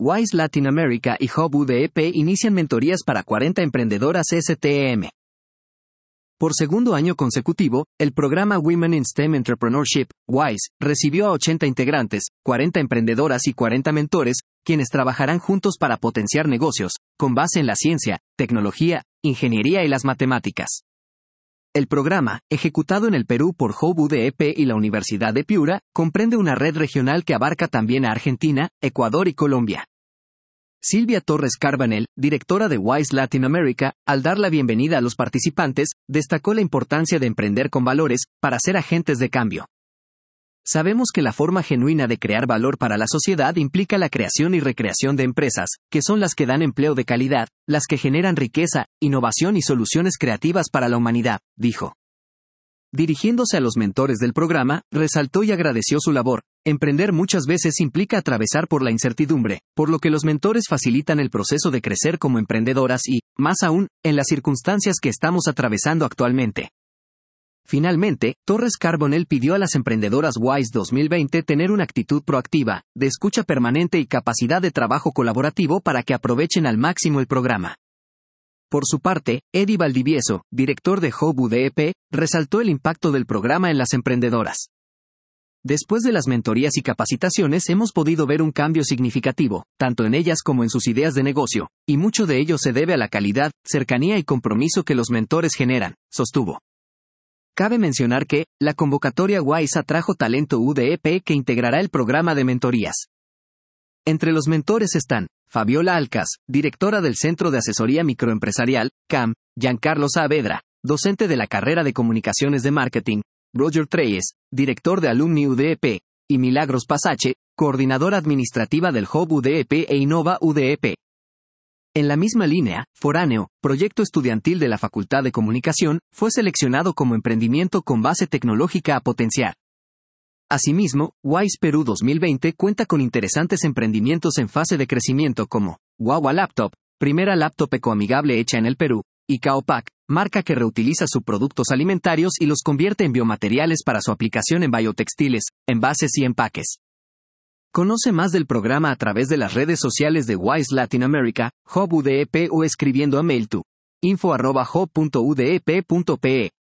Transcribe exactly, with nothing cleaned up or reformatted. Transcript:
Wise Latin America y Hub U D E P inician mentorías para cuarenta emprendedoras S T E M. Por segundo año consecutivo, el programa Women in STEM Entrepreneurship, WISE, recibió a ochenta integrantes, cuarenta emprendedoras y cuarenta mentores, quienes trabajarán juntos para potenciar negocios, con base en la ciencia, tecnología, ingeniería y las matemáticas. El programa, ejecutado en el Perú por Hub U D E P y la Universidad de Piura, comprende una red regional que abarca también a Argentina, Ecuador y Colombia. Silvia Torres Carbanel, directora de WISE Latin America, al dar la bienvenida a los participantes, destacó la importancia de emprender con valores, para ser agentes de cambio. Sabemos que la forma genuina de crear valor para la sociedad implica la creación y recreación de empresas, que son las que dan empleo de calidad, las que generan riqueza, innovación y soluciones creativas para la humanidad, dijo. Dirigiéndose a los mentores del programa, resaltó y agradeció su labor. Emprender muchas veces implica atravesar por la incertidumbre, por lo que los mentores facilitan el proceso de crecer como emprendedoras y, más aún, en las circunstancias que estamos atravesando actualmente. Finalmente, Torres Carbonell pidió a las emprendedoras WISE dos mil veinte tener una actitud proactiva, de escucha permanente y capacidad de trabajo colaborativo para que aprovechen al máximo el programa. Por su parte, Eddie Valdivieso, director de Hub U D E P, resaltó el impacto del programa en las emprendedoras. Después de las mentorías y capacitaciones hemos podido ver un cambio significativo, tanto en ellas como en sus ideas de negocio, y mucho de ello se debe a la calidad, cercanía y compromiso que los mentores generan, sostuvo. Cabe mencionar que, la convocatoria WISE atrajo talento U D E P que integrará el programa de mentorías. Entre los mentores están, Fabiola Alcas, directora del Centro de Asesoría Microempresarial, C A M, Giancarlo Saavedra, docente de la carrera de Comunicaciones de Marketing, Roger Treyes, director de Alumni U D E P, y Milagros Pasache, coordinadora administrativa del Hub U D E P e Innova U D E P. En la misma línea, Foráneo, proyecto estudiantil de la Facultad de Comunicación, fue seleccionado como emprendimiento con base tecnológica a potenciar. Asimismo, WISE Perú dos mil veinte cuenta con interesantes emprendimientos en fase de crecimiento como Guagua Laptop, primera laptop ecoamigable hecha en el Perú, y Caopac, marca que reutiliza subproductos alimentarios y los convierte en biomateriales para su aplicación en biotextiles, envases y empaques. Conoce más del programa a través de las redes sociales de WISE Latin America, Hub U D E P o escribiendo a mail to info arroba hub punto u d e p punto p e.